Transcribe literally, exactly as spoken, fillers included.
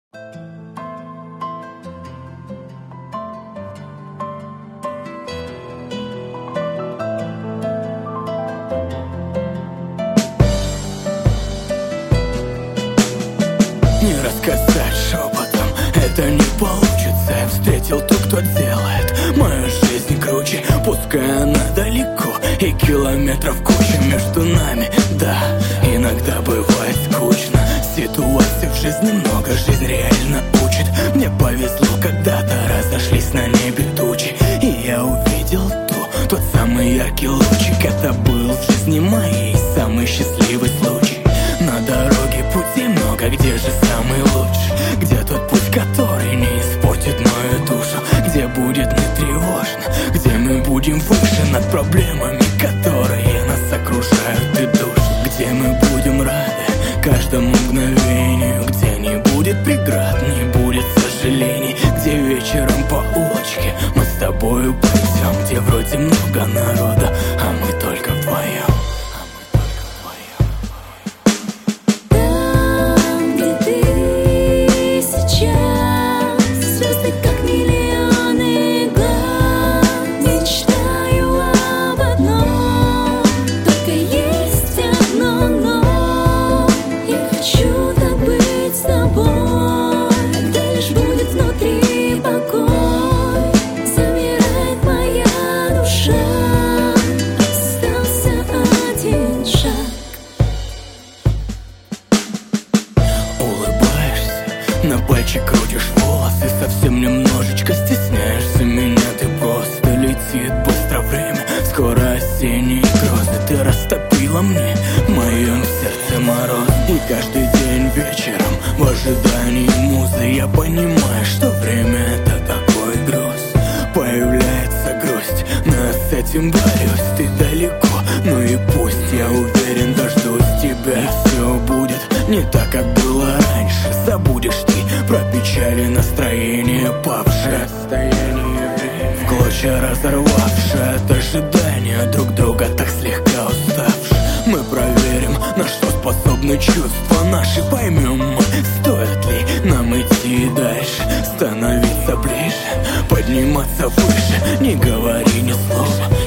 Не рассказать шепотом, это не получится. Я встретил ту, кто делает мою жизнь круче. Пускай она далеко и километров куча между нами, да, иногда бывает скучно. Ситуаций в жизни много, жизнь реально учит. Мне повезло, когда-то разошлись на небе тучи, и я увидел ту, тот самый яркий лучик. Это был в жизни моей самый счастливый случай. На дороге пути много, где же самый лучший? Где тот путь, который не испортит мою душу? Где будет не тревожно, где мы будем выше над проблемами, которые нас окружают и душат? Где мы будем рады каждому мгновению, где не будет преград, не будет сожалений, где вечером по улочке мы с тобою пойдем, где вроде много народа, а мы только вдвоем. На пальчик крутишь волосы, совсем немножечко стесняешься меня. Ты просто летит быстро время, скоро осенние грозы. Ты растопила мне в моем сердце мороз. И каждый день вечером в ожидании музы я понимаю, что время это такой груз. Появляется грусть, но я с этим борюсь. Ты далеко, ну и пусть, я уверен, дождусь тебя. И все будет не так, как было раньше. Забудешь ты про печали, настроение павшее, расстояние время в клочья разорвавшее от ожидания друг друга, так слегка уставшие. Мы проверим, на что способны чувства наши, поймем мы, стоит ли нам идти дальше, становиться ближе, подниматься выше. Не говори ни слова,